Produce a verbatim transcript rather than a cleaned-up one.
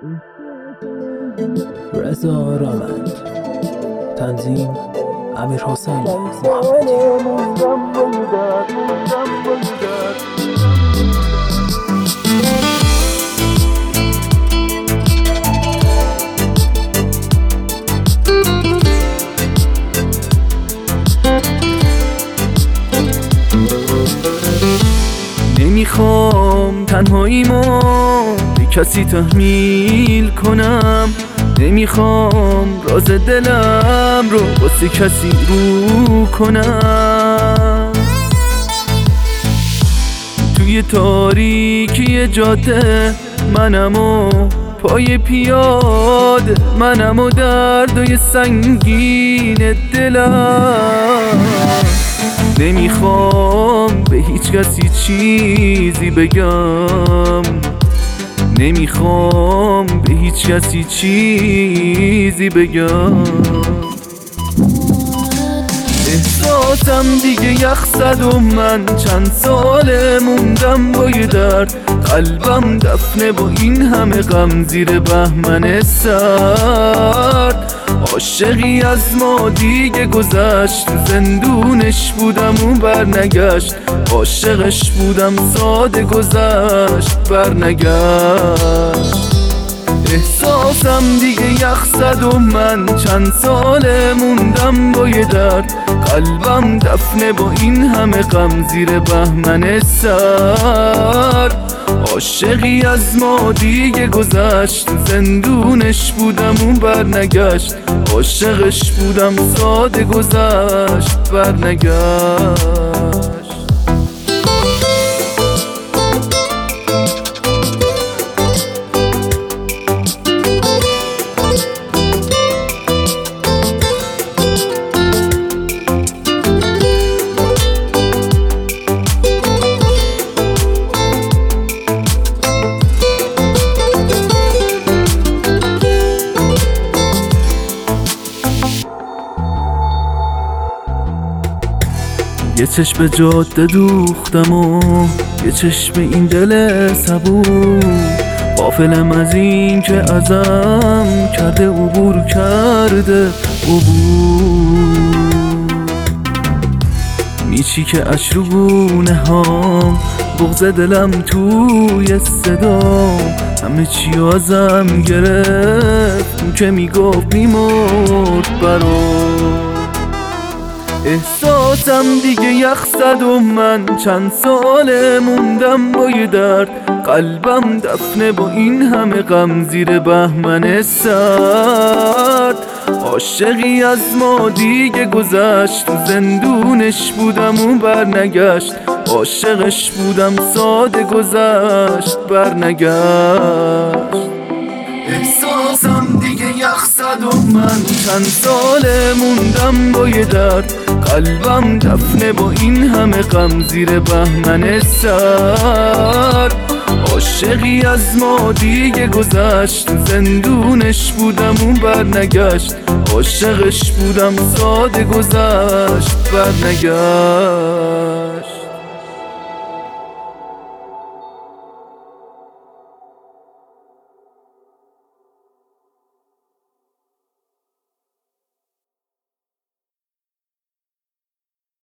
رضا رامند، تنظیم امیر حسین محمدی. نمیخوام تنهاییمو به کسی تحمیل کنم، نمیخوام راز دلم رو واسه کسی رو کنم. توی تاریکی جاده منم و پای پیاده، منم و دردای سنگین دلم. نمیخوام به هیچ کسی چیزی بگم، نمیخوام به هیچ کسی چیزی بگم. احساسم دیگه یخ زد و من چند ساله موندم با یه درد. قلبم دفنه با این همه غم زیر بهمن سرد. عاشقی از ما دیگه گذشت، زندونش بودم و برنگشت. عاشقش بودم ساده گذشت برنگشت. احساسم دیگه یخ زد و من چند ساله موندم با یه درد. قلبم دفنه با این همه غم زیر بهمن سرد. عاشقی از ما دیگه گذشت، زندونش بودم و برنگشت. عاشقش بودم ساده گذشت برنگشت. یه چشم به جاده دوختم و یه چشم این دل صبور. غافلم از این که ازم کرده عبور کرده عبور. میچی که اش رو گونه هام، بغض دلم توی صدام. همه چی ازم گرفت اون که میگفت میمرد برام. احساسم دیگه یخ زد و من چند ساله موندم با یه درد. قلبم دفنه با این همه غم زیر بهمن سرد. عاشقی از ما دیگه گذشت، زندونش بودم و برنگشت. عاشقش بودم ساده گذشت برنگشت. احساسم دیگه یخ زد و من چند ساله موندم با یه درد. قلبم دفنه با این همه غم زیر بهمن سرد. عاشقی از ما دیگه گذشت، زندونش بودم و برنگشت. عاشقش بودم ساده گذشت برنگشت.